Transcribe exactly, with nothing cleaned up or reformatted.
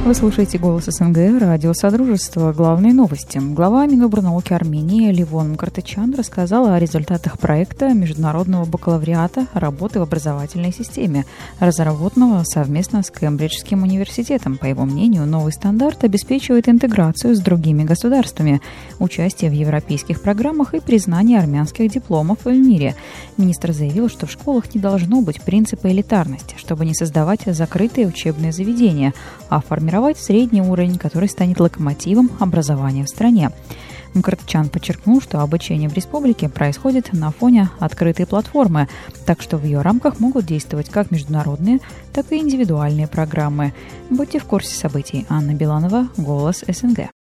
Вы слушаете «Голос СНГ», радио Содружества. Главные новости. Глава Минобрнауки Армении Левон Мкртычян рассказала о результатах проекта международного бакалавриата работы в образовательной системе, разработанного совместно с Кембриджским университетом. По его мнению, новый стандарт обеспечивает интеграцию с другими государствами, участие в европейских программах и признание армянских дипломов в мире. Министр заявил, что в школах не должно быть принципа элитарности, чтобы не создавать закрытые учебные заведения, а формировать средний уровень, который станет локомотивом образования в стране. Мкртычян подчеркнул, что обучение в республике происходит на фоне открытой платформы, так что в ее рамках могут действовать как международные, так и индивидуальные программы. Будьте в курсе событий. Анна Биланова, «Голос СНГ».